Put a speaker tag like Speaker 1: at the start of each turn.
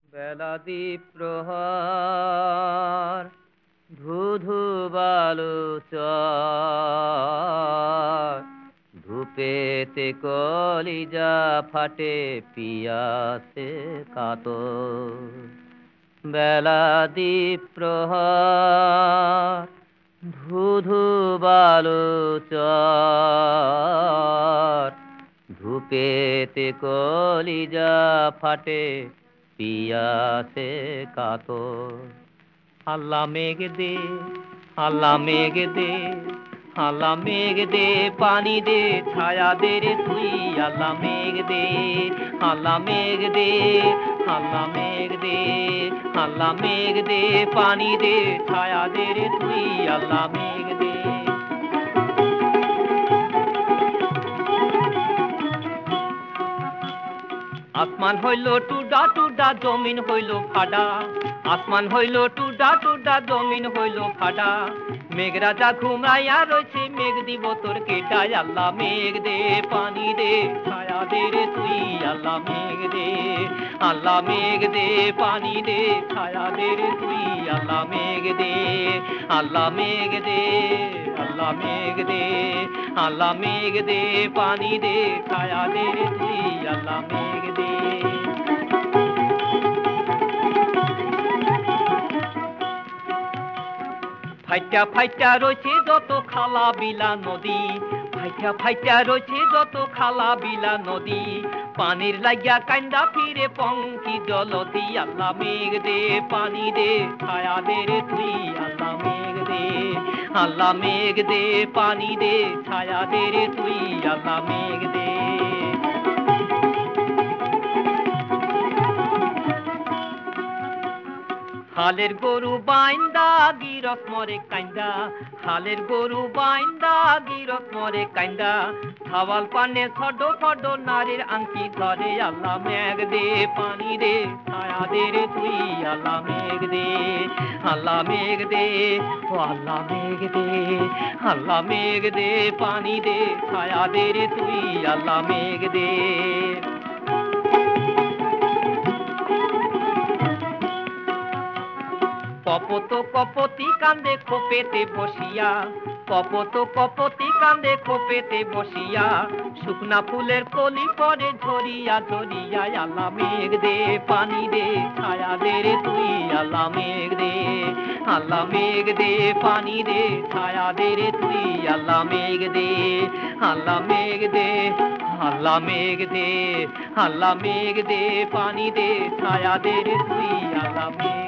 Speaker 1: বেলা দ্বীপ প্রহর ধুধু বালু চর ধূপেতে কলিজা ফাটে পিয়াসে কাতর বেলা দ্বীপ প্রহর ধুধু বালু চর ধূপেতে কলিজা ফাটে পিয়াসে কাতর আল্লাহ মেঘ দে আল্লাহ মেঘ দে আল্লাহ মেঘ দে পানি দে ছায়া দে রে তুই আল্লাহ মেঘ দে আল্লাহ মেঘ দে আল্লাহ মেঘ দে আল্লাহ মেঘ দে পানি দে ছায়া দে রে তুই আল্লাহ মেঘ দে আসমান হইল টুডা টুডা জমিন হইল ফাডা আসমান হইল টুডা টুডা জমিন হইল ফাডা মেঘ রাজা ঘুমাইয়া রয়েছে মেঘ দিব তোর কেটায় আল্লাহ মেঘ দে পানি দে ছায়া দে রে তুই আল্লাহ মেঘ দে আল্লাহ মেঘ দে পানি দে ছায়া দে রে তুই আল্লাহ মেঘ দে আল্লাহ মেঘ দে আল্লাহ মেঘ দে আল্লাহ মেঘ দে পানি দে ছায়া দে রে তুই আল্লাহ মেঘ দে ফাইটা ফাইটা রয়েছে যত খালা বিলা নদী ফাইটা ফাইটা রয়েছে যত খালা বিলা নদী পানির লাগিয়া কান্দা ফিরে পঙ্কি জলদি আল্লাহ মেঘ দে পানি দে ছায়া দে রে তুই আল্লাহ মেঘ দে আল্লাহ মেঘ দে পানি দে ছায়া দে রে তুই আল্লাহ মেঘ দে হালের গরু বাইন্দা গিরস মরে কান্দা হালের গরু বাইন্দা গিরস মরে কান্দা খাওয়াল পানে ছড ফড নারীর আংটি ধরে আল্লাহ মেঘ দে পানি দে ছায়া দে রে তুই আল্লাহ মেঘ দে আল্লাহ মেঘ দে ও আল্লাহ মেঘ দে আল্লাহ মেঘ দে পানি দে ছায়া দে রে তুই আল্লাহ মেঘ দে কপত কপতি কান্দে খোপেতে বসিয়া কপত কপতি কান্দে খোপেতে বসিয়া শুকনা ফুলের কলি পরে ঝরিয়া ঝরিয়া আল্লাহ মেঘ দে পানি দে ছায়া দে রে তুই আল্লাহ মেঘ দে আল্লাহ মেঘ দে পানি দে ছায়া দে রে তুই আল্লাহ মেঘ দে আল্লাহ মেঘ দে আল্লাহ মেঘ দে আল্লাহ মেঘ দে পানি দে ছায়া দে রে তুই আল্লাহ মেঘ